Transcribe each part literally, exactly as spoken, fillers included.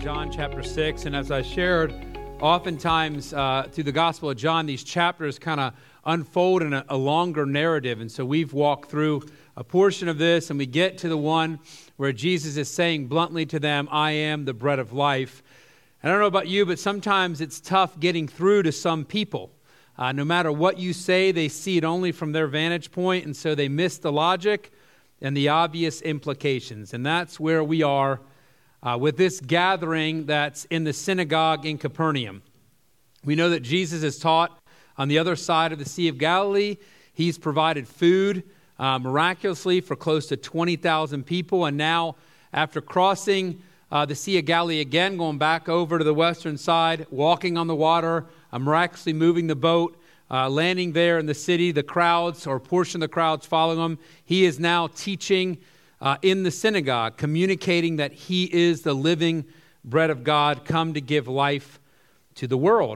John chapter six, and as I shared, oftentimes uh, through the Gospel of John, these chapters kind of unfold in a, a longer narrative, and so we've walked through a portion of this, and we get to the one where Jesus is saying bluntly to them, I am the bread of life. And I don't know about you, but sometimes it's tough getting through to some people. Uh, no matter what you say, they see it only from their vantage point, and so they miss the logic and the obvious implications. And that's where we are uh, with this gathering that's in the synagogue in Capernaum. We know that Jesus has taught on the other side of the Sea of Galilee. He's provided food uh, miraculously for close to twenty thousand people. And now, after crossing uh, the Sea of Galilee again, going back over to the western side, walking on the water, uh, miraculously moving the boat, uh, landing there in the city, the crowds, or a portion of the crowds following him. He is now teaching uh, in the synagogue, communicating that he is the living bread of God, come to give life to the world.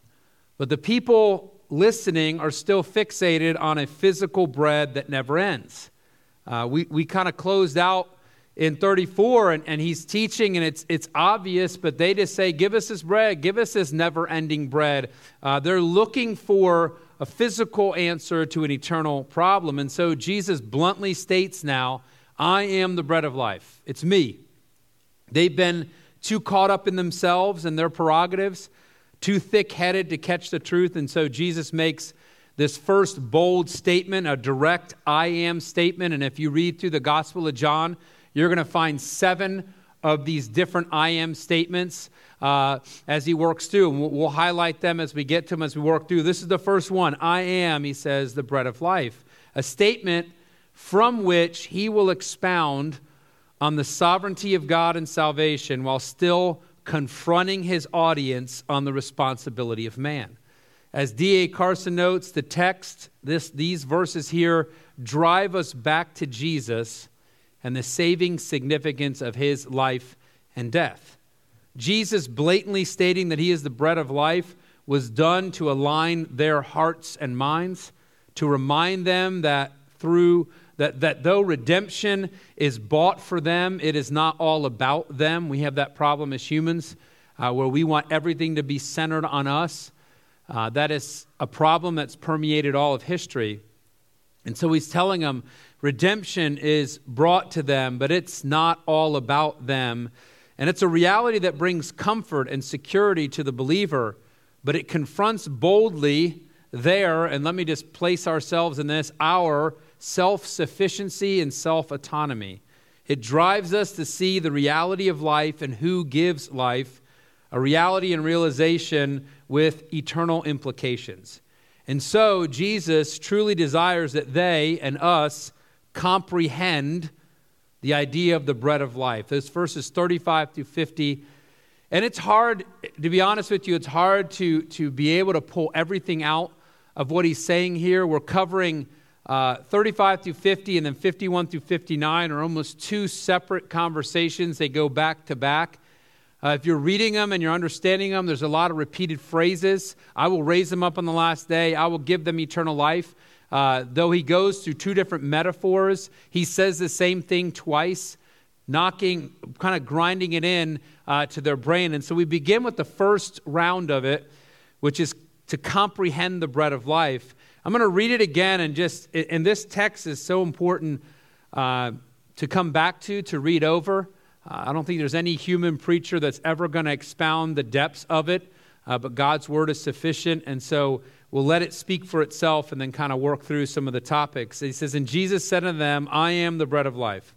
But the people listening are still fixated on a physical bread that never ends. Uh, we we kind of closed out in thirty-four, and, and he's teaching, and it's it's obvious, but they just say, give us this bread, give us this never-ending bread. Uh, they're looking for a physical answer to an eternal problem. And so Jesus bluntly states now, I am the bread of life. It's me. They've been too caught up in themselves and their prerogatives, too thick-headed to catch the truth. And so Jesus makes this first bold statement, a direct I am statement. And if you read through the Gospel of John, you're going to find seven of these different I am statements uh, as he works through. And we'll, we'll highlight them as we get to them, as we work through. This is the first one. I am, he says, the bread of life. A statement from which he will expound on the sovereignty of God and salvation while still confronting his audience on the responsibility of man. As D A Carson notes, the text, this, these verses here drive us back to Jesus and the saving significance of his life and death. Jesus blatantly stating that he is the bread of life was done to align their hearts and minds, to remind them that through that, that though redemption is bought for them, it is not all about them. We have that problem as humans uh, where we want everything to be centered on us. Uh, that is a problem that's permeated all of history. And so he's telling them redemption is brought to them, but it's not all about them. And it's a reality that brings comfort and security to the believer, but it confronts boldly there, and let me just place ourselves in this, our self-sufficiency and self-autonomy. It drives us to see the reality of life and who gives life, a reality and realization with eternal implications. And so Jesus truly desires that they and us comprehend the idea of the bread of life. Those verses thirty-five through fifty. And it's hard, to be honest with you, it's hard to, to be able to pull everything out of what he's saying here. We're covering uh, thirty-five through fifty, and then fifty-one through fifty-nine are almost two separate conversations. They go back to back. Uh, if you're reading them and you're understanding them, there's a lot of repeated phrases. I will raise them up on the last day. I will give them eternal life. Uh, though he goes through two different metaphors, he says the same thing twice, knocking, kind of grinding it in uh, to their brain. And so we begin with the first round of it, which is to comprehend the bread of life. I'm going to read it again, and just, and this text is so important uh, to come back to, to read over. Uh, I don't think there's any human preacher that's ever going to expound the depths of it, uh, but God's word is sufficient, and so we'll let it speak for itself and then kind of work through some of the topics. He says, and Jesus said unto them, I am the bread of life.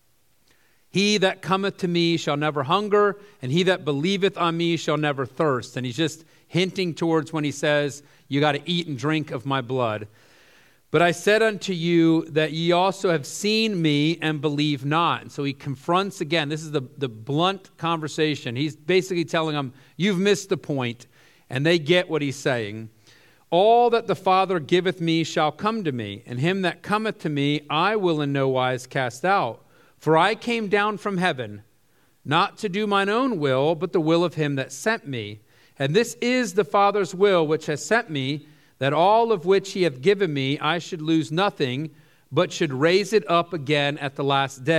He that cometh to me shall never hunger, and he that believeth on me shall never thirst. And he's just hinting towards when he says, you got to eat and drink of my blood. But I said unto you that ye also have seen me and believe not. And so he confronts again. This is the, the blunt conversation. He's basically telling them, you've missed the point. And they get what he's saying. All that the Father giveth me shall come to me, and him that cometh to me I will in no wise cast out. For I came down from heaven, not to do mine own will, but the will of him that sent me. And this is the Father's will which has sent me, that all of which he hath given me I should lose nothing, but should raise it up again at the last day.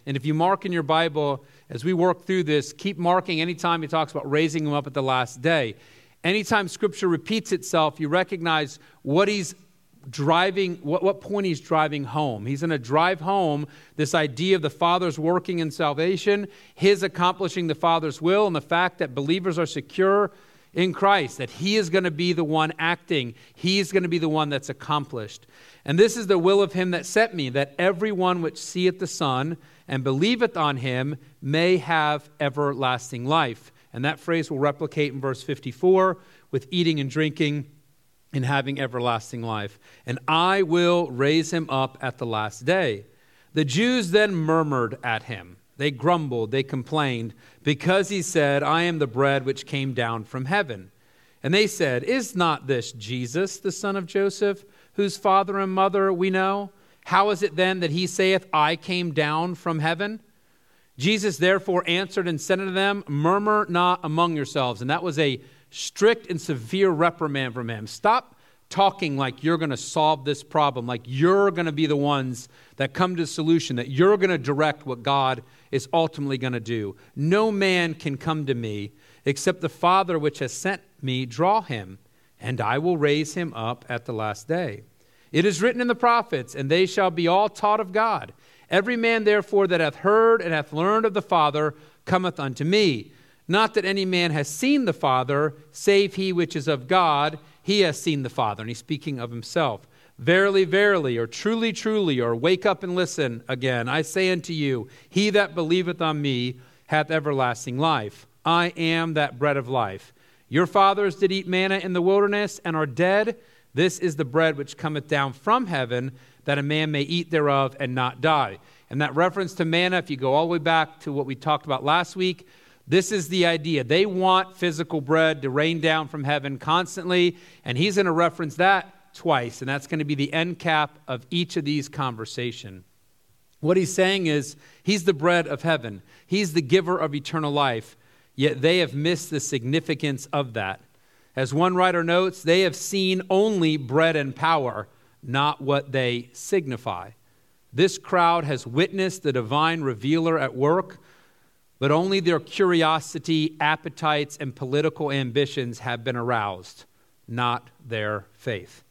And if you mark in your Bible, as we work through this, keep marking anytime he talks about raising him up at the last day. Anytime Scripture repeats itself, you recognize what he's driving, what, what point he's driving home. He's going to drive home this idea of the Father's working in salvation, his accomplishing the Father's will, and the fact that believers are secure in Christ, that he is going to be the one acting. He is going to be the one that's accomplished. And this is the will of him that sent me, that everyone which seeth the Son and believeth on him may have everlasting life. And that phrase will replicate in verse fifty-four with eating and drinking and having everlasting life. And I will raise him up at the last day. The Jews then murmured at him. They grumbled, they complained, because he said, I am the bread which came down from heaven. And they said, is not this Jesus, the son of Joseph, whose father and mother we know? How is it then that he saith, I came down from heaven? Jesus therefore answered and said unto them, murmur not among yourselves. And that was a strict and severe reprimand from him. Stop talking like you're going to solve this problem, like you're going to be the ones that come to the solution, that you're going to direct what God is ultimately going to do. No man can come to me except the Father which has sent me draw him, and I will raise him up at the last day. It is written in the prophets, and they shall be all taught of God. Every man therefore that hath heard and hath learned of the Father cometh unto me. Not that any man has seen the Father, save he which is of God, he has seen the Father. And he's speaking of himself. Verily, verily, or truly, truly, or wake up and listen again. I say unto you, he that believeth on me hath everlasting life. I am that bread of life. Your fathers did eat manna in the wilderness and are dead. This is the bread which cometh down from heaven, that a man may eat thereof and not die. And that reference to manna, if you go all the way back to what we talked about last week, this is the idea. They want physical bread to rain down from heaven constantly, and he's going to reference that twice, and that's going to be the end cap of each of these conversations. What he's saying is, he's the bread of heaven. He's the giver of eternal life, yet they have missed the significance of that. As one writer notes, they have seen only bread and power, not what they signify. This crowd has witnessed the divine revealer at work, but only their curiosity, appetites, and political ambitions have been aroused, not their faith.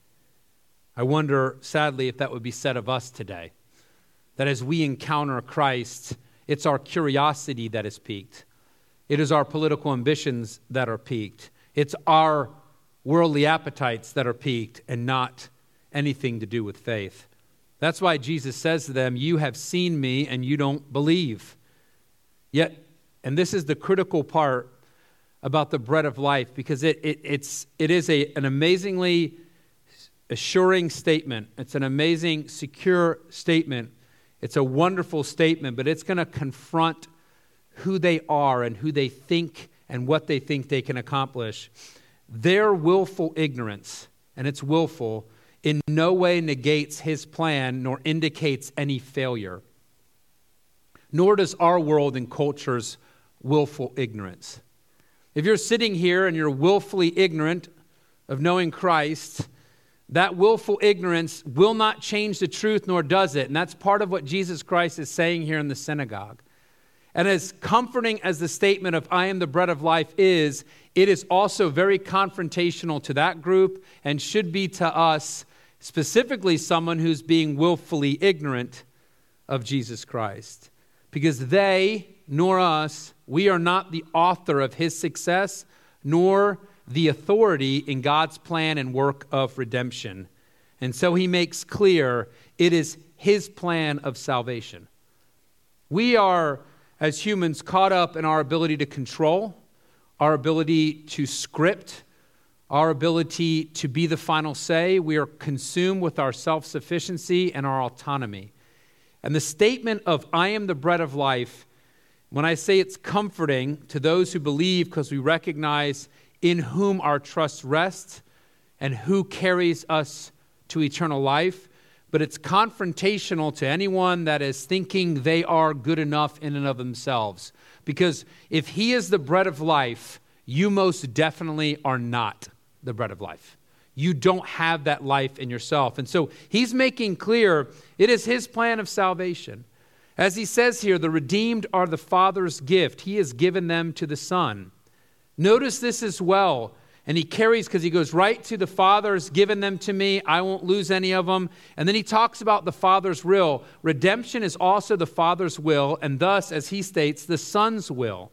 I wonder, sadly, if that would be said of us today, that as we encounter Christ, it's our curiosity that is piqued. It is our political ambitions that are piqued. It's our worldly appetites that are piqued and not anything to do with faith. That's why Jesus says to them, you have seen me and you don't believe. Yet, and this is the critical part about the bread of life, because it, it, it's, it is a, an amazingly assuring statement. It's an amazing, secure statement. It's a wonderful statement, but it's going to confront who they are and who they think and what they think they can accomplish. Their willful ignorance, and it's willful, in no way negates his plan nor indicates any failure. Nor does our world and culture's willful ignorance. If you're sitting here and you're willfully ignorant of knowing Christ, that willful ignorance will not change the truth, nor does it. And that's part of what Jesus Christ is saying here in the synagogue. And as comforting as the statement of I am the bread of life is, it is also very confrontational to that group and should be to us, specifically someone who's being willfully ignorant of Jesus Christ. Because they, nor us, we are not the author of his success, nor the authority in God's plan and work of redemption. And so he makes clear it is his plan of salvation. We are, as humans, caught up in our ability to control, our ability to script, our ability to be the final say. We are consumed with our self-sufficiency and our autonomy. And the statement of, I am the bread of life, when I say it's comforting to those who believe because we recognize in whom our trust rests and who carries us to eternal life, but it's confrontational to anyone that is thinking they are good enough in and of themselves. Because if he is the bread of life, you most definitely are not the bread of life. You don't have that life in yourself. And so he's making clear it is his plan of salvation. As he says here, the redeemed are the Father's gift. He has given them to the Son. Notice this as well. And he carries, because he goes right to the Father's given them to me. I won't lose any of them. And then he talks about the Father's will. Redemption is also the Father's will, and thus, as he states, the Son's will.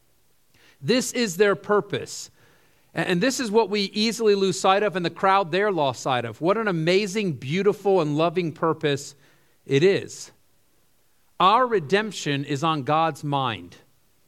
This is their purpose. And this is what we easily lose sight of, and the crowd there lost sight of. What an amazing, beautiful, and loving purpose it is. Our redemption is on God's mind.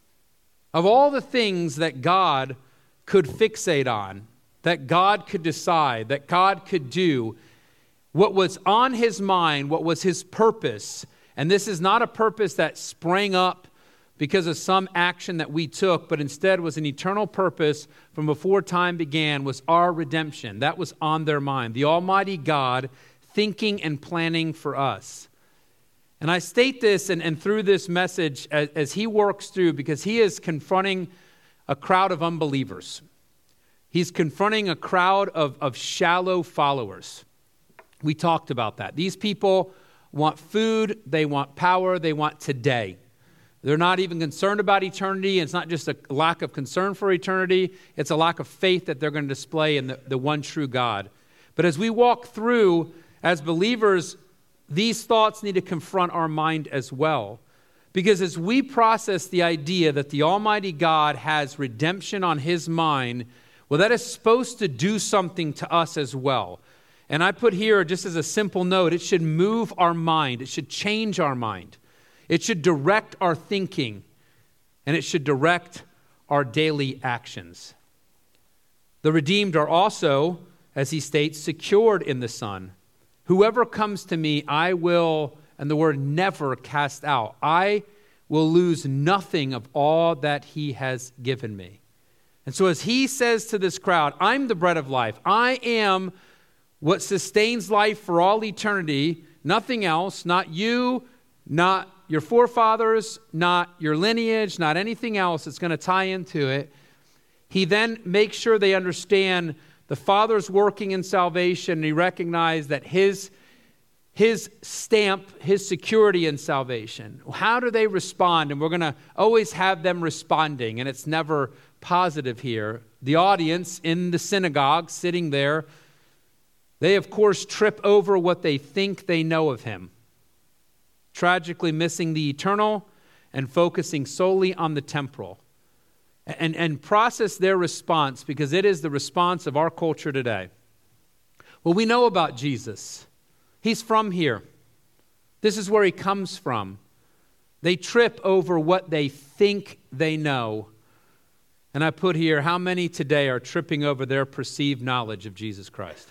Of all the things that God could fixate on, that God could decide, that God could do, what was on his mind, what was his purpose, and this is not a purpose that sprang up because of some action that we took, but instead was an eternal purpose from before time began, was our redemption. That was on their mind. The Almighty God thinking and planning for us. And I state this and, and through this message as, as he works through, because he is confronting a crowd of unbelievers. He's confronting a crowd of, of shallow followers. We talked about that. These people want food, they want power, they want today. They're not even concerned about eternity. It's not just a lack of concern for eternity. It's a lack of faith that they're going to display in the, the one true God. But as we walk through, as believers, these thoughts need to confront our mind as well. Because as we process the idea that the Almighty God has redemption on his mind, well, that is supposed to do something to us as well. And I put here, just as a simple note, it should move our mind. It should change our mind. It should direct our thinking. And it should direct our daily actions. The redeemed are also, as he states, secured in the Son. Whoever comes to me, I will, and the word never, cast out. I will lose nothing of all that he has given me. And so as he says to this crowd, I'm the bread of life. I am what sustains life for all eternity. Nothing else, not you, not your forefathers, not your lineage, not anything else that's going to tie into it. He then makes sure they understand the Father's working in salvation, and he recognized that his, his stamp, his security in salvation. How do they respond? And we're going to always have them responding, and it's never positive here. The audience in the synagogue sitting there, they of course trip over what they think they know of him, tragically missing the eternal and focusing solely on the temporal. And, and process their response, because it is the response of our culture today. Well, we know about Jesus. He's from here. This is where he comes from. They trip over what they think they know. And I put here, how many today are tripping over their perceived knowledge of Jesus Christ?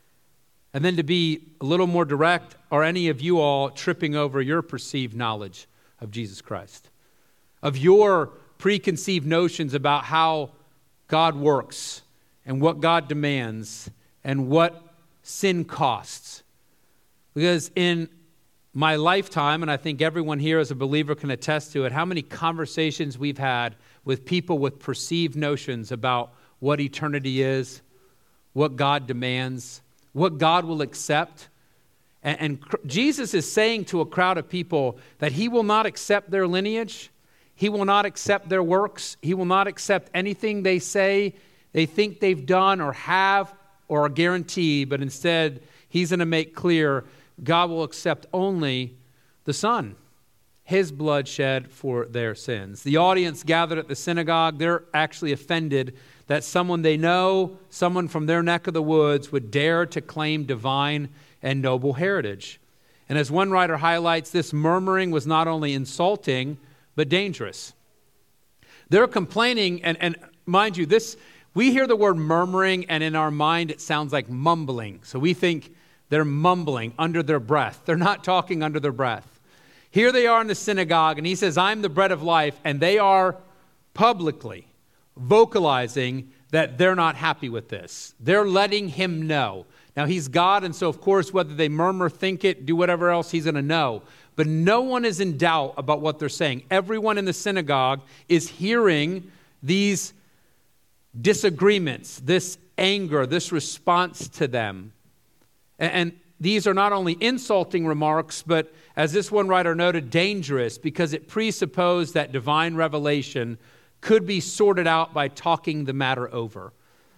And then to be a little more direct, are any of you all tripping over your perceived knowledge of Jesus Christ? Of your preconceived notions about how God works and what God demands and what sin costs. Because in my lifetime, and I think everyone here as a believer can attest to it, how many conversations we've had with people with perceived notions about what eternity is, what God demands, what God will accept. And, and Jesus is saying to a crowd of people that he will not accept their lineage. He will not accept their works. He will not accept anything they say, they think they've done or have or are guaranteed, but instead he's going to make clear God will accept only the Son, his blood shed for their sins. The audience gathered at the synagogue, they're actually offended that someone they know, someone from their neck of the woods, would dare to claim divine and noble heritage. And as one writer highlights, this murmuring was not only insulting, but dangerous. They're complaining, and, and mind you, this we hear the word murmuring, and in our mind it sounds like mumbling. So we think they're mumbling under their breath. They're not talking under their breath. Here they are in the synagogue, and he says, I'm the bread of life, and they are publicly vocalizing that they're not happy with this. They're letting him know. Now, he's God, and so, of course, whether they murmur, think it, do whatever else, he's going to know. But no one is in doubt about what they're saying. Everyone in the synagogue is hearing these disagreements, this anger, this response to them. And these are not only insulting remarks, but as this one writer noted, dangerous, because it presupposed that divine revelation could be sorted out by talking the matter over.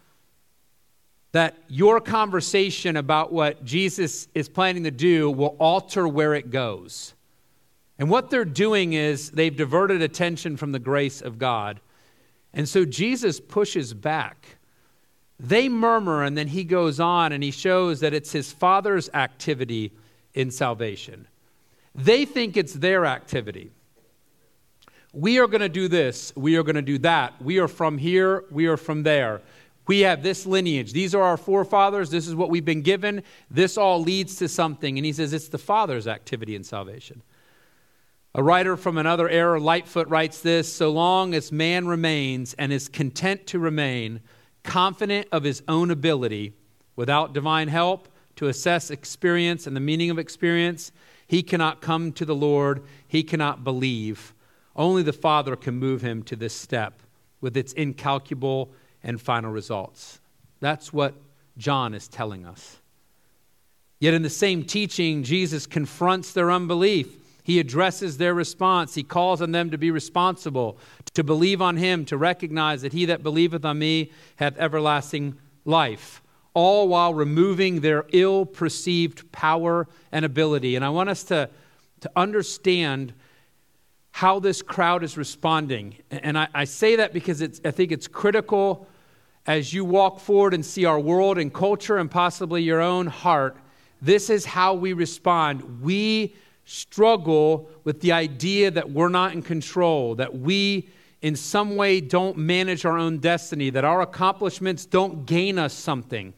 That your conversation about what Jesus is planning to do will alter where it goes. And what they're doing is they've diverted attention from the grace of God. And so Jesus pushes back. They murmur, and then he goes on and he shows that it's his Father's activity in salvation. They think it's their activity. We are going to do this. We are going to do that. We are from here. We are from there. We have this lineage. These are our forefathers. This is what we've been given. This all leads to something. And he says it's the Father's activity in salvation. A writer from another era, Lightfoot, writes this: so long as man remains and is content to remain, confident of his own ability, without divine help to assess experience and the meaning of experience, he cannot come to the Lord. He cannot believe. Only the Father can move him to this step with its incalculable and final results. That's what John is telling us. Yet in the same teaching, Jesus confronts their unbelief. He addresses their response. He calls on them to be responsible, to believe on him, to recognize that he that believeth on me hath everlasting life, all while removing their ill-perceived power and ability. And I want us to, to understand how this crowd is responding. And I, I say that because it's, I think it's critical as you walk forward and see our world and culture and possibly your own heart. This is how we respond. We struggle with the idea that we're not in control, that we in some way don't manage our own destiny, that our accomplishments don't gain us something.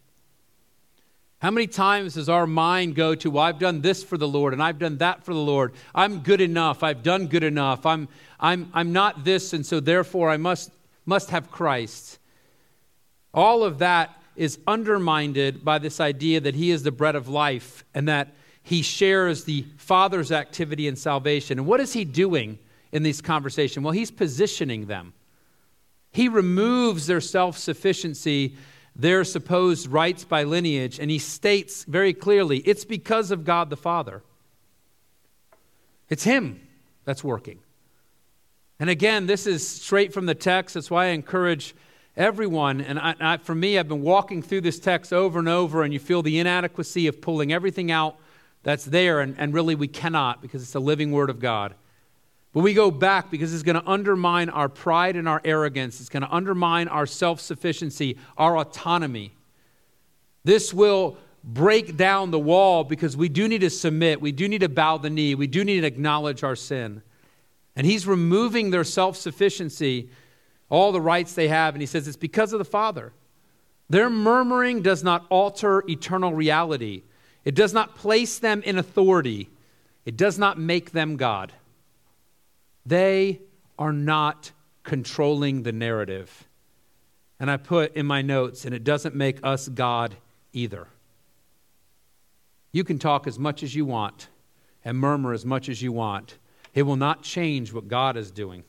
How many times does our mind go to, well, I've done this for the Lord and I've done that for the Lord. I'm good enough. I've done good enough. I'm I'm I'm not this, and so therefore I must must have Christ. All of that is undermined by this idea that he is the bread of life and that he shares the Father's activity in salvation. And what is he doing in these conversations? Well, he's positioning them. He removes their self-sufficiency, their supposed rights by lineage, and he states very clearly, it's because of God the Father. It's him that's working. And again, this is straight from the text. That's why I encourage everyone, and I, I, for me, I've been walking through this text over and over, and you feel the inadequacy of pulling everything out that's there, and, and really we cannot, because it's the living Word of God. But we go back because it's going to undermine our pride and our arrogance. It's going to undermine our self-sufficiency, our autonomy. This will break down the wall because we do need to submit. We do need to bow the knee. We do need to acknowledge our sin. And he's removing their self-sufficiency, all the rights they have, and he says it's because of the Father. Their murmuring does not alter eternal reality. It does not place them in authority. It does not make them God. They are not controlling the narrative. And I put in my notes, and it doesn't make us God either. You can talk as much as you want and murmur as much as you want. It will not change what God is doing.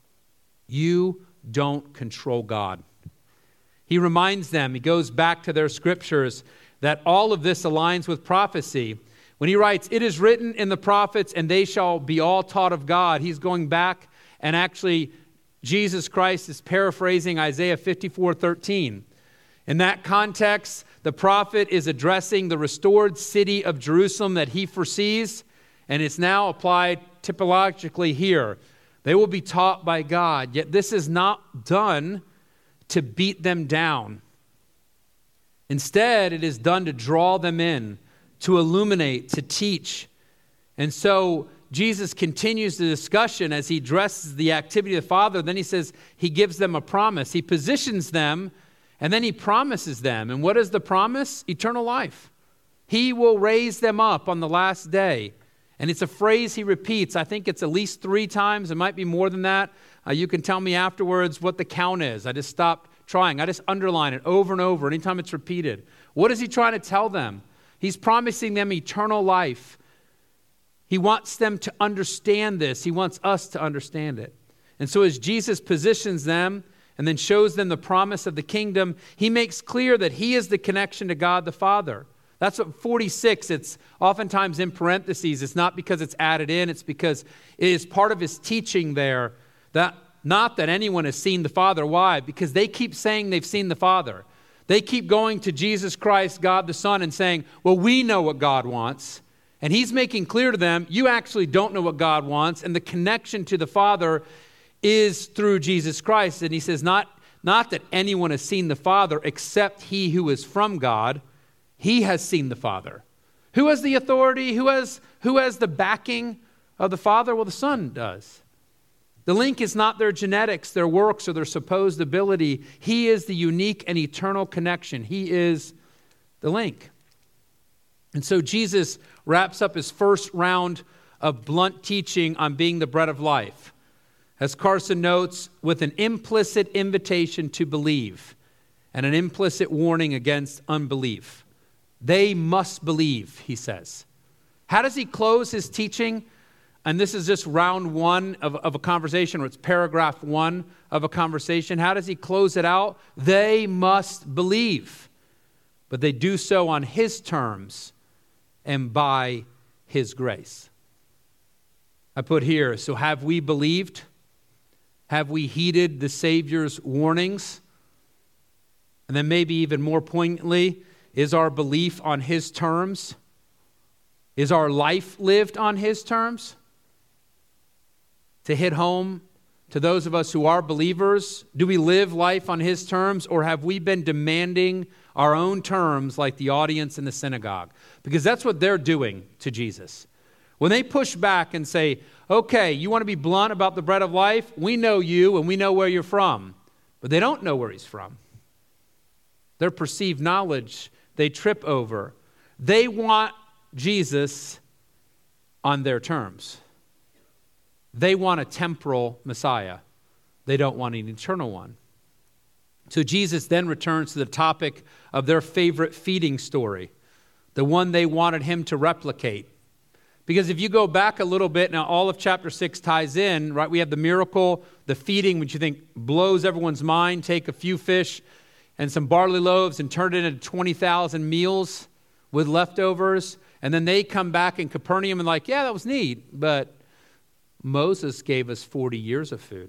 You don't control God. He reminds them, he goes back to their scriptures, that all of this aligns with prophecy. When he writes, it is written in the prophets, and they shall be all taught of God, he's going back, and actually Jesus Christ is paraphrasing Isaiah fifty-four thirteen. In that context, the prophet is addressing the restored city of Jerusalem that he foresees, and it's now applied typologically here. They will be taught by God, yet this is not done to beat them down. Instead, it is done to draw them in, to illuminate, to teach. And so Jesus continues the discussion as he addresses the activity of the Father. Then he says he gives them a promise. He positions them, and then he promises them. And what is the promise? Eternal life. He will raise them up on the last day. And it's a phrase he repeats. I think it's at least three times. It might be more than that. Uh, you can tell me afterwards what the count is. I just stopped trying. I just underline it over and over anytime it's repeated. What is he trying to tell them? He's promising them eternal life. He wants them to understand this. He wants us to understand it. And so as Jesus positions them and then shows them the promise of the kingdom, he makes clear that he is the connection to God the Father. That's what forty-six, it's oftentimes in parentheses. It's not because it's added in, it's because it is part of his teaching there. That not that anyone has seen the Father. Why? Because they keep saying they've seen the Father. They keep going to Jesus Christ, God the Son, and saying, well, we know what God wants. And he's making clear to them, you actually don't know what God wants. And the connection to the Father is through Jesus Christ. And he says, not, not that anyone has seen the Father except he who is from God. He has seen the Father. Who has the authority? Who has, who has the backing of the Father? Well, the Son does. The link is not their genetics, their works, or their supposed ability. He is the unique and eternal connection. He is the link. And so Jesus wraps up his first round of blunt teaching on being the bread of life, as Carson notes, with an implicit invitation to believe and an implicit warning against unbelief. They must believe, he says. How does he close his teaching? And this is just round one of, of a conversation, or it's paragraph one of a conversation. How does he close it out? They must believe, but they do so on his terms and by his grace. I put here, so have we believed? Have we heeded the Savior's warnings? And then maybe even more poignantly, is our belief on his terms? Is our life lived on his terms? To hit home to those of us who are believers, do we live life on his terms, or have we been demanding our own terms like the audience in the synagogue? Because that's what they're doing to Jesus. When they push back and say, okay, you want to be blunt about the bread of life? We know you and we know where you're from. But they don't know where he's from. Their perceived knowledge they trip over. They want Jesus on their terms. They want a temporal Messiah. They don't want an eternal one. So Jesus then returns to the topic of their favorite feeding story, the one they wanted him to replicate. Because if you go back a little bit, now all of chapter six ties in, right? We have the miracle, the feeding, which you think blows everyone's mind. Take a few fish and some barley loaves and turn it into twenty thousand meals with leftovers. And then they come back in Capernaum and like, yeah, that was neat, but Moses gave us forty years of food.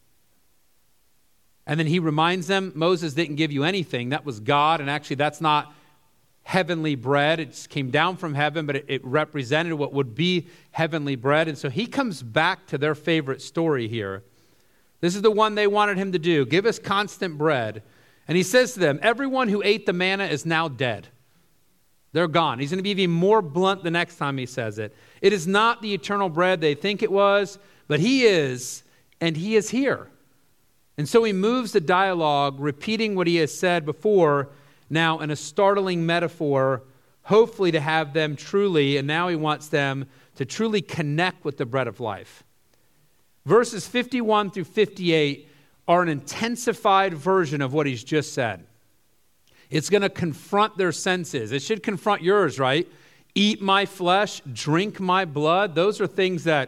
And then he reminds them, Moses didn't give you anything. That was God, and actually that's not heavenly bread. It came down from heaven, but it, it represented what would be heavenly bread. And so he comes back to their favorite story here. This is the one they wanted him to do. Give us constant bread. And he says to them, everyone who ate the manna is now dead. They're gone. He's going to be even more blunt the next time he says it. It is not the eternal bread they think it was, but he is, and he is here. And so he moves the dialogue, repeating what he has said before, now in a startling metaphor, hopefully to have them truly, and now he wants them to truly connect with the bread of life. Verses fifty-one through fifty-eight are an intensified version of what he's just said. It's going to confront their senses. It should confront yours, right? Eat my flesh, drink my blood. Those are things that,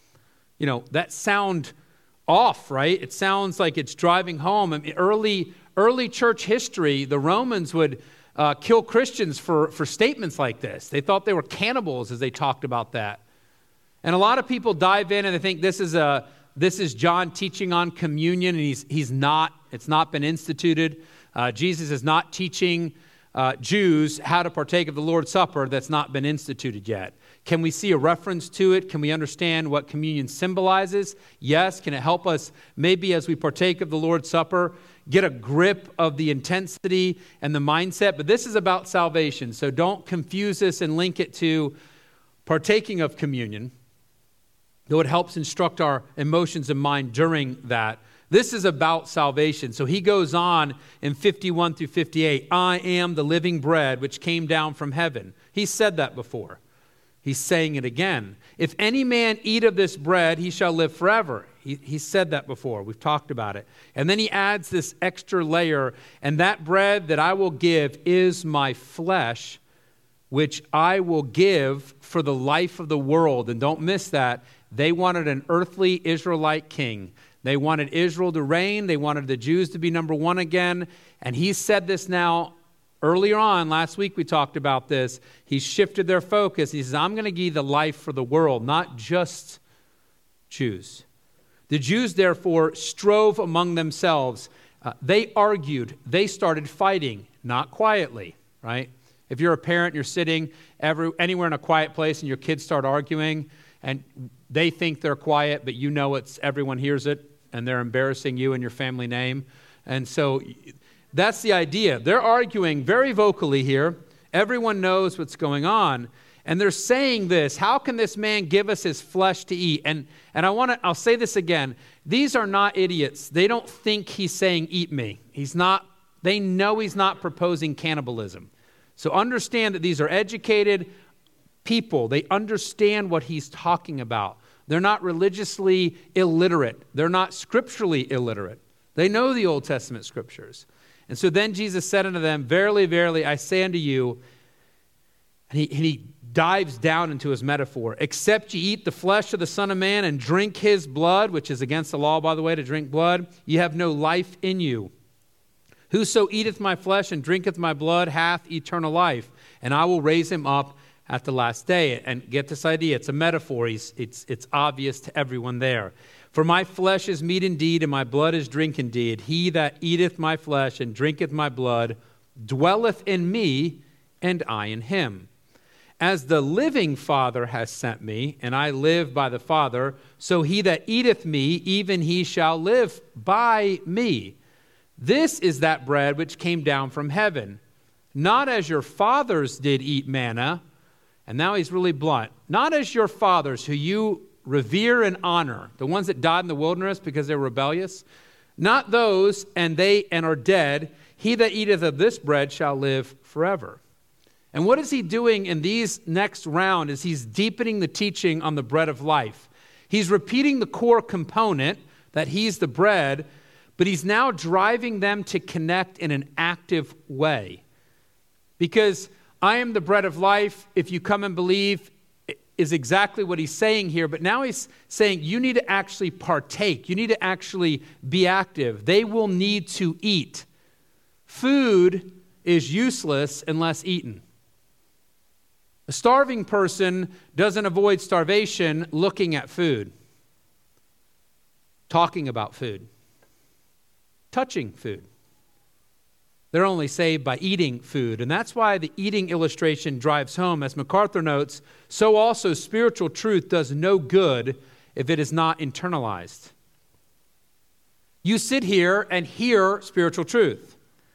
you know, that sound off, right? It sounds like it's driving home. I mean, early, early church history, the Romans would uh, kill Christians for, for statements like this. They thought they were cannibals as they talked about that. And a lot of people dive in and they think this is a this is John teaching on communion, and he's he's not. It's not been instituted. Uh, Jesus is not teaching uh, Jews how to partake of the Lord's Supper that's not been instituted yet. Can we see a reference to it? Can we understand what communion symbolizes? Yes. Can it help us maybe as we partake of the Lord's Supper get a grip of the intensity and the mindset? But this is about salvation, so don't confuse this and link it to partaking of communion, though it helps instruct our emotions and mind during that. This is about salvation. So he goes on in fifty-one through fifty-eight, I am the living bread which came down from heaven. He said that before. He's saying it again. If any man eat of this bread, he shall live forever. He, he said that before. We've talked about it. And then he adds this extra layer, and that bread that I will give is my flesh, which I will give for the life of the world. And don't miss that. They wanted an earthly Israelite king. They wanted Israel to reign. They wanted the Jews to be number one again. And he said this now Earlier on, last week we talked about this. He shifted their focus. He says, I'm going to give you the life for the world, not just Jews. The Jews, therefore, strove among themselves. Uh, they argued. They started fighting, not quietly, right? If you're a parent, you're sitting every, anywhere in a quiet place and your kids start arguing and they think they're quiet, but you know it's everyone hears it and they're embarrassing you and your family name. And so that's the idea. They're arguing very vocally here. Everyone knows what's going on. And they're saying this, how can this man give us his flesh to eat? And and I want to I'll say this again. These are not idiots. They don't think he's saying eat me. He's not they know he's not proposing cannibalism. So understand that these are educated people. They understand what he's talking about. They're not religiously illiterate. They're not scripturally illiterate. They know the Old Testament scriptures. And so then Jesus said unto them, verily, verily, I say unto you, and he, and he dives down into his metaphor, except ye eat the flesh of the Son of Man and drink his blood, which is against the law, by the way, to drink blood, ye have no life in you. Whoso eateth my flesh and drinketh my blood hath eternal life, and I will raise him up at the last day. And get this idea, it's a metaphor. It's, it's, it's obvious to everyone there. For my flesh is meat indeed, and my blood is drink indeed. He that eateth my flesh and drinketh my blood dwelleth in me, and I in him. As the living Father has sent me, and I live by the Father, so he that eateth me, even he shall live by me. This is that bread which came down from heaven, not as your fathers did eat manna. And now he's really blunt. Not as your fathers who you revere and honor, the ones that died in the wilderness because they were rebellious. Not those, and they and are dead. He that eateth of this bread shall live forever. And what is he doing in these next round is he's deepening the teaching on the bread of life. He's repeating the core component that he's the bread, but he's now driving them to connect in an active way. Because I am the bread of life, if you come and believe, is exactly what he's saying here. But now he's saying you need to actually partake. You need to actually be active. They will need to eat. Food is useless unless eaten. A starving person doesn't avoid starvation looking at food, talking about food, touching food. They're only saved by eating food. And that's why the eating illustration drives home. As MacArthur notes, so also spiritual truth does no good if it is not internalized. You sit here and hear spiritual truth.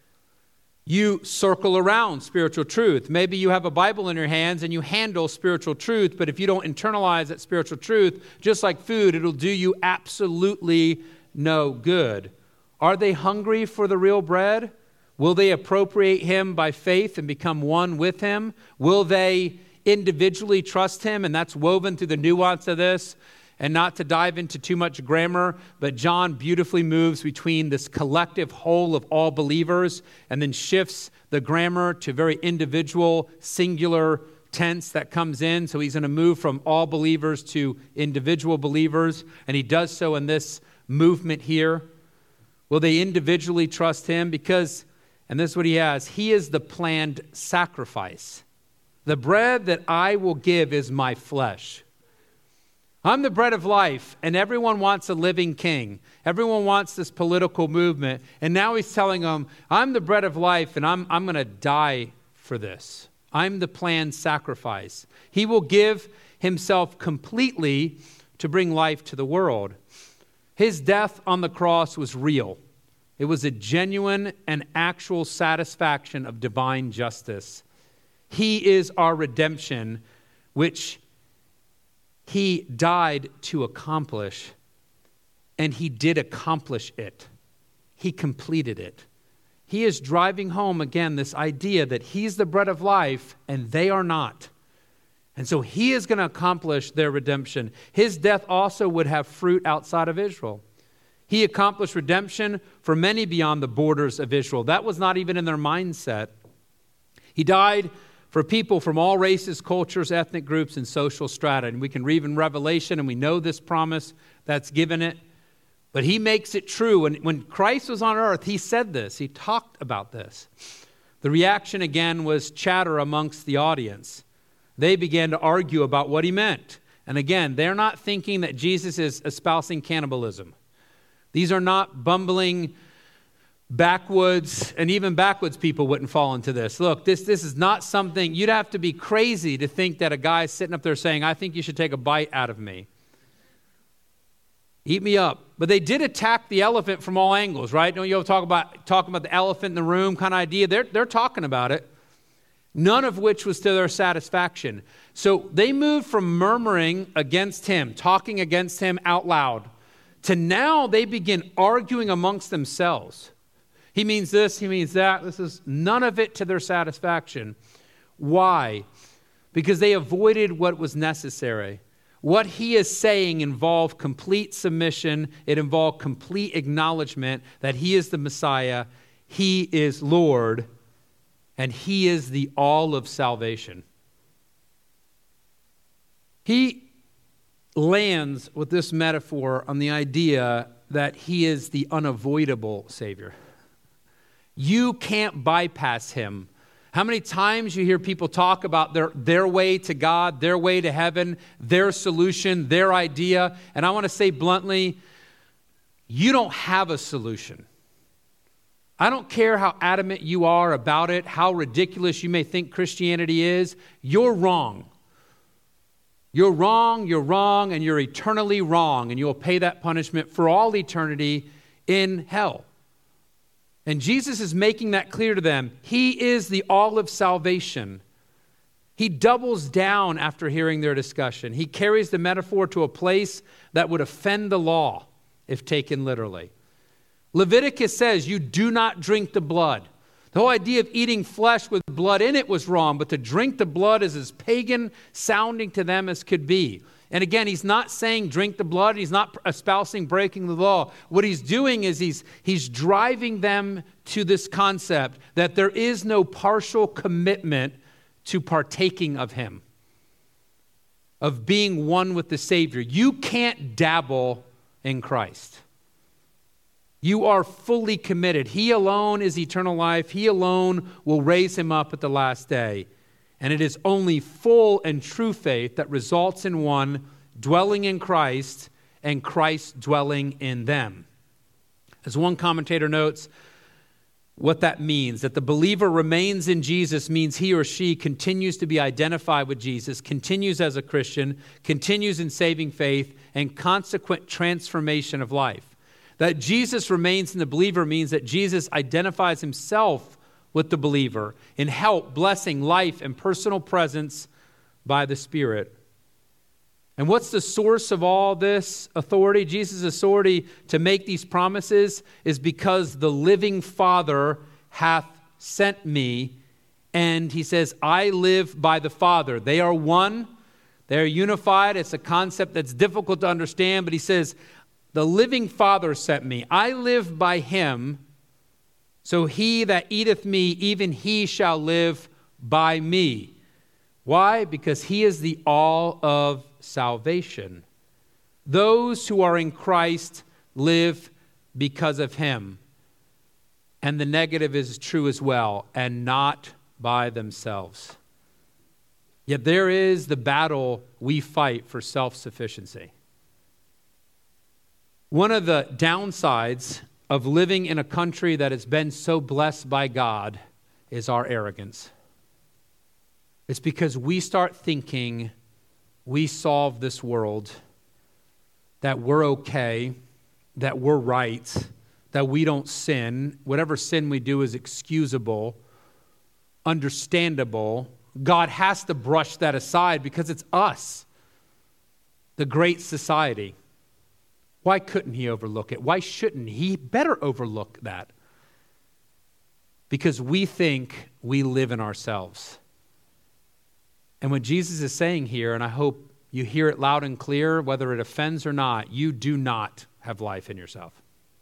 You circle around spiritual truth. Maybe you have a Bible in your hands and you handle spiritual truth, but if you don't internalize that spiritual truth, just like food, it'll do you absolutely no good. Are they hungry for the real bread? Will they appropriate him by faith and become one with him? Will they individually trust him? And that's woven through the nuance of this. And not to dive into too much grammar, but John beautifully moves between this collective whole of all believers and then shifts the grammar to very individual, singular tense that comes in. So he's going to move from all believers to individual believers. And he does so in this movement here. Will they individually trust him? Because, and this is what he has, he is the planned sacrifice. The bread that I will give is my flesh. I'm the bread of life, and everyone wants a living king. Everyone wants this political movement. And now he's telling them, I'm the bread of life, and I'm, I'm going to die for this. I'm the planned sacrifice. He will give himself completely to bring life to the world. His death on the cross was real. It was a genuine and actual satisfaction of divine justice. He is our redemption, which he died to accomplish, and he did accomplish it. He completed it. He is driving home again this idea that he's the bread of life and they are not. And so he is going to accomplish their redemption. His death also would have fruit outside of Israel. He accomplished redemption for many beyond the borders of Israel. That was not even in their mindset. He died for people from all races, cultures, ethnic groups, and social strata. And we can read in Revelation, and we know this promise that's given it. But he makes it true. And when Christ was on earth, he said this. He talked about this. The reaction again was chatter amongst the audience. They began to argue about what he meant. And again, they're not thinking that Jesus is espousing cannibalism. These are not bumbling backwoods, and even backwoods people wouldn't fall into this. Look, this, this is not something, you'd have to be crazy to think that a guy sitting up there saying, I think you should take a bite out of me. Eat me up. But they did attack the elephant from all angles, right? Don't you ever talk about talking about the elephant in the room kind of idea? They're, they're talking about it. None of which was to their satisfaction. So they moved from murmuring against him, talking against him out loud, to now they begin arguing amongst themselves. He means this, he means that. This is none of it to their satisfaction. Why? Because they avoided what was necessary. What he is saying involved complete submission. It involved complete acknowledgement that he is the Messiah, he is Lord, and he is the all of salvation. He lands with this metaphor on the idea that he is the unavoidable Savior. You can't bypass him. How many times you hear people talk about their, their way to God, their way to heaven, their solution, their idea. And I want to say bluntly, you don't have a solution. I don't care how adamant you are about it, how ridiculous you may think Christianity is. You're wrong. You're wrong, you're wrong, and you're eternally wrong. And you'll pay that punishment for all eternity in hell. And Jesus is making that clear to them. He is the all of salvation. He doubles down after hearing their discussion. He carries the metaphor to a place that would offend the law if taken literally. Leviticus says you do not drink the blood. The whole idea of eating flesh with blood in it was wrong, but to drink the blood is as pagan sounding to them as could be. And again, he's not saying drink the blood. He's not espousing breaking the law. What he's doing is he's, he's driving them to this concept that there is no partial commitment to partaking of him, of being one with the Savior. You can't dabble in Christ. You are fully committed. He alone is eternal life. He alone will raise him up at the last day. And it is only full and true faith that results in one dwelling in Christ and Christ dwelling in them. As one commentator notes, what that means, that the believer remains in Jesus means he or she continues to be identified with Jesus, continues as a Christian, continues in saving faith, and consequent transformation of life. That Jesus remains in the believer means that Jesus identifies himself with the believer in help, blessing, life, and personal presence by the Spirit. And what's the source of all this authority? Jesus' authority to make these promises is because the living Father hath sent me. And he says, I live by the Father. They are one. They are unified. It's a concept that's difficult to understand, but he says, the living Father sent me. I live by him. So he that eateth me, even he shall live by me. Why? Because he is the all of salvation. Those who are in Christ live because of him. And the negative is true as well, and not by themselves. Yet there is the battle we fight for self-sufficiency. One of the downsides of living in a country that has been so blessed by God is our arrogance. It's because we start thinking we solve this world, that we're okay, that we're right, that we don't sin. Whatever sin we do is excusable, understandable. God has to brush that aside because it's us, the great society. Why couldn't he overlook it? Why shouldn't he? He better overlook that. Because we think we live in ourselves. And what Jesus is saying here, and I hope you hear it loud and clear, whether it offends or not, you do not have life in yourself.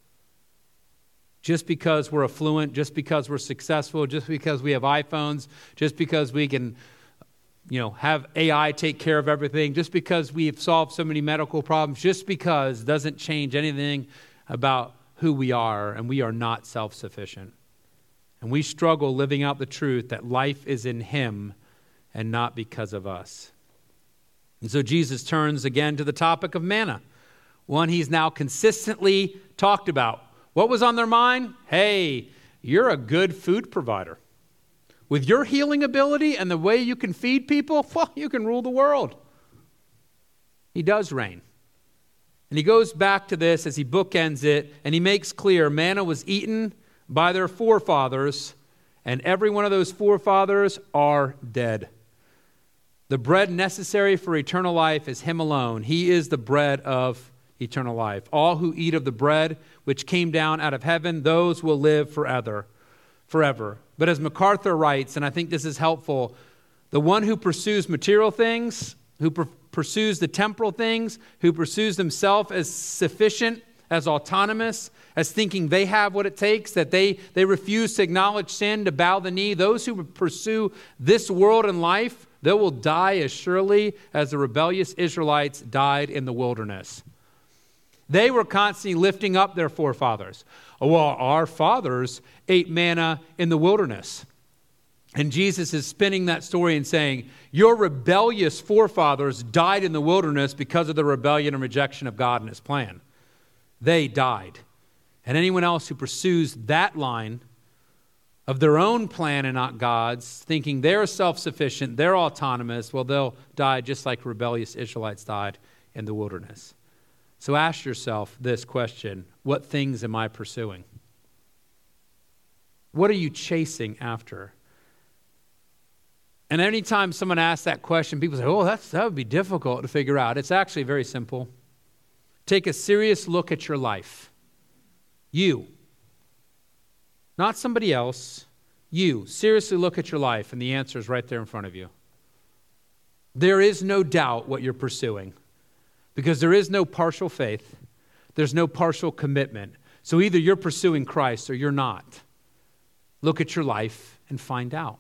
Just because we're affluent, just because we're successful, just because we have iPhones, just because we can, you know, have A I take care of everything, just because we've solved so many medical problems, just because doesn't change anything about who we are, and we are not self-sufficient. And we struggle living out the truth that life is in him and not because of us. And so Jesus turns again to the topic of manna, one he's now consistently talked about. What was on their mind? Hey, you're a good food provider. With your healing ability and the way you can feed people, well, you can rule the world. He does reign. And he goes back to this as he bookends it, and he makes clear manna was eaten by their forefathers, and every one of those forefathers are dead. The bread necessary for eternal life is him alone. He is the bread of eternal life. All who eat of the bread which came down out of heaven, those will live forever. Forever. But as MacArthur writes, and I think this is helpful, the one who pursues material things, who pr- pursues the temporal things, who pursues himself as sufficient, as autonomous, as thinking they have what it takes, that they, they refuse to acknowledge sin, to bow the knee, those who pursue this world and life, they will die as surely as the rebellious Israelites died in the wilderness. They were constantly lifting up their forefathers. Oh, well, our fathers ate manna in the wilderness. And Jesus is spinning that story and saying, your rebellious forefathers died in the wilderness because of the rebellion and rejection of God and his plan. They died. And anyone else who pursues that line of their own plan and not God's, thinking they're self-sufficient, they're autonomous, well, they'll die just like rebellious Israelites died in the wilderness. So ask yourself this question: what things am I pursuing? What are you chasing after? And anytime someone asks that question, people say, oh, that's, that would be difficult to figure out. It's actually very simple. Take a serious look at your life. You. Not somebody else. You. Seriously look at your life, and the answer is right there in front of you. There is no doubt what you're pursuing, because there is no partial faith. There's no partial commitment. So either you're pursuing Christ or you're not. Look at your life and find out.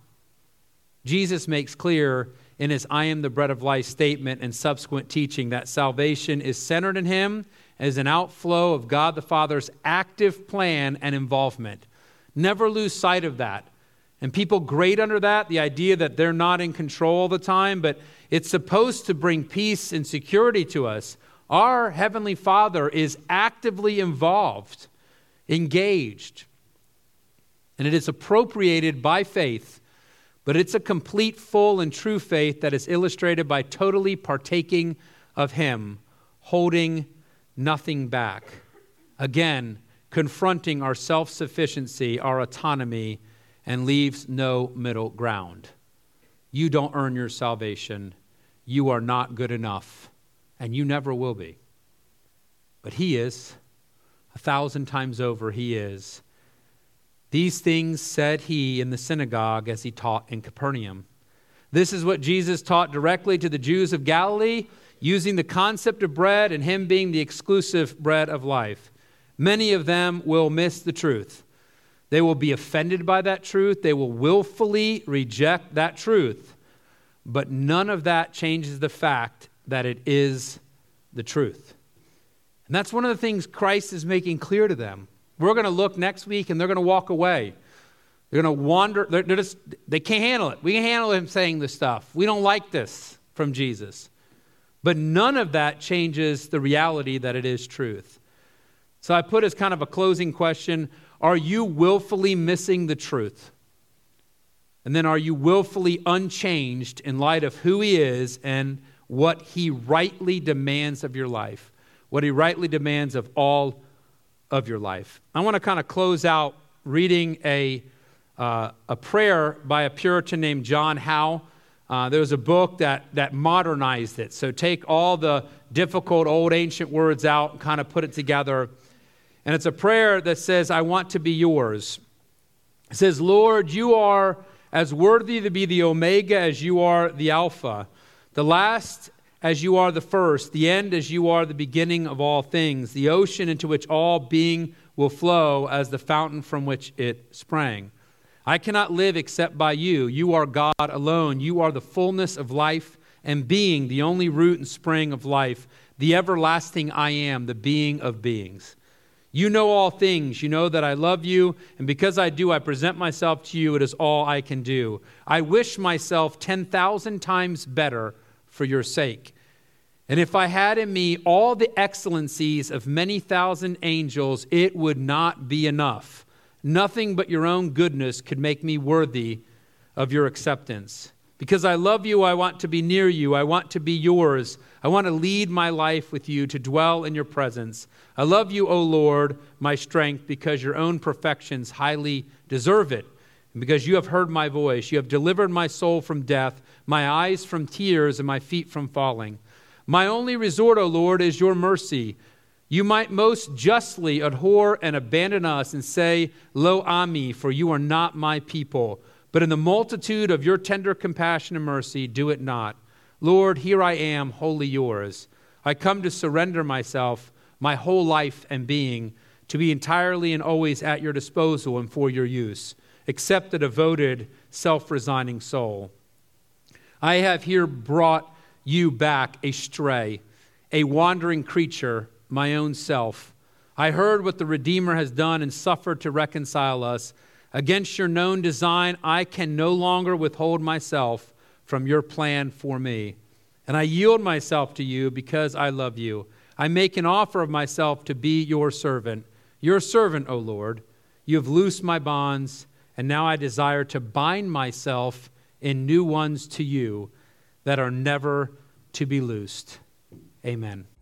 Jesus makes clear in his I am the bread of life statement and subsequent teaching that salvation is centered in him as an outflow of God the Father's active plan and involvement. Never lose sight of that. And people grade under that, the idea that they're not in control all the time, but it's supposed to bring peace and security to us. Our Heavenly Father is actively involved, engaged, and it is appropriated by faith. But it's a complete, full, and true faith that is illustrated by totally partaking of him, holding nothing back. Again, confronting our self-sufficiency, our autonomy, and leaves no middle ground. You don't earn your salvation. You are not good enough, and you never will be. But he is. A thousand times over, he is. These things said he in the synagogue as he taught in Capernaum. This is what Jesus taught directly to the Jews of Galilee, using the concept of bread and him being the exclusive bread of life. Many of them will miss the truth. They will be offended by that truth. They will willfully reject that truth. But none of that changes the fact that it is the truth. And that's one of the things Christ is making clear to them. We're going to look next week and they're going to walk away. They're going to wander. They're, they're just, they can't handle it. We can handle him saying this stuff. We don't like this from Jesus. But none of that changes the reality that it is truth. So I put as kind of a closing question, are you willfully missing the truth? And then are you willfully unchanged in light of who he is and what he rightly demands of your life? What he rightly demands of all of your life. I want to kind of close out reading a uh, a prayer by a Puritan named John Howe. Uh, there was a book that that modernized it. So take all the difficult old ancient words out and kind of put it together. And it's a prayer that says, I want to be yours. It says, Lord, you are as worthy to be the Omega as you are the Alpha, the last as you are the first, the end as you are the beginning of all things, the ocean into which all being will flow as the fountain from which it sprang. I cannot live except by you. You are God alone. You are the fullness of life and being, the only root and spring of life, the everlasting I am, the being of beings. You know all things. You know that I love you, and because I do, I present myself to you. It is all I can do. I wish myself ten thousand times better for your sake. And if I had in me all the excellencies of many thousand angels, it would not be enough. Nothing but your own goodness could make me worthy of your acceptance. Because I love you, I want to be near you. I want to be yours. I want to lead my life with you, to dwell in your presence. I love you, O Lord, my strength, because your own perfections highly deserve it. And because you have heard my voice, you have delivered my soul from death, my eyes from tears, and my feet from falling. My only resort, O Lord, is your mercy. You might most justly abhor and abandon us and say, Lo ami, for you are not my people. But in the multitude of your tender compassion and mercy, do it not. Lord, here I am, wholly yours. I come to surrender myself, my whole life and being, to be entirely and always at your disposal and for your use. Accept a devoted, self-resigning soul. I have here brought you back a stray, a wandering creature, my own self. I heard what the Redeemer has done and suffered to reconcile us. Against your known design, I can no longer withhold myself from your plan for me. And I yield myself to you because I love you. I make an offer of myself to be your servant. Your servant, O Lord. You have loosed my bonds, and now I desire to bind myself in new ones to you that are never to be loosed. Amen.